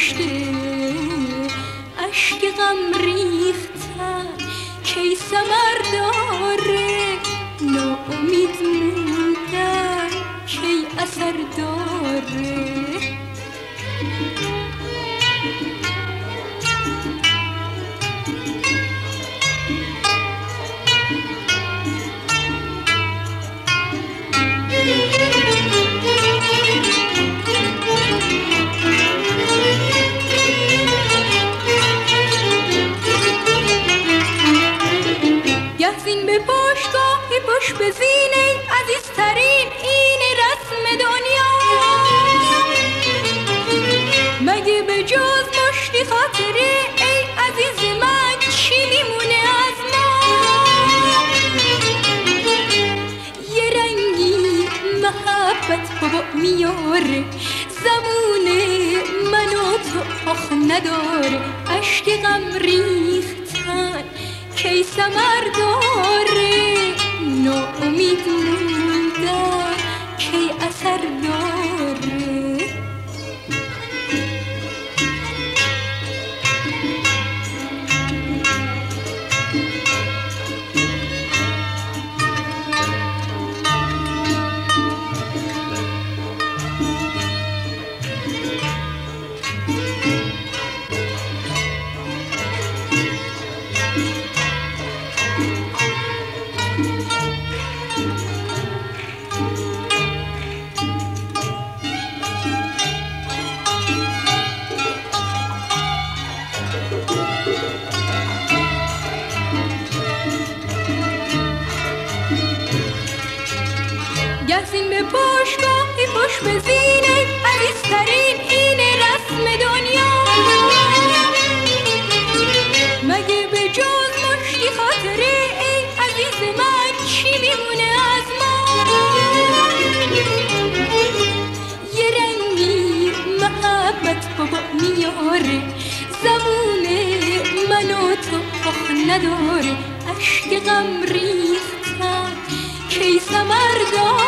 گذشته، اشک غم ریختن کی ثمر داره، ناامید موندن کی اثر داره. گهزین به باشگاهی پشت به زینه، عزیزترین این رسم دنیا، مگه به جز مشتی خاطره ای عزیز من چی میمونه از ما؟ یه رنگی محبت بابا میاره، زمونه من و تو آخ نداره، اشک غم ریختن کی ثمر داره، ناامید موندن کی اثر داره. گهزین به باشگاهی پشت به زینه، عزیزترین این رسم دنیا، مگه به جز مشتی خاطره ای عزیز من چی میمونه از ما؟ یه رنگی محبت بابا میاره، زمونه من و تو آخ نداره، اشک غم ریختن کی ثمر داره،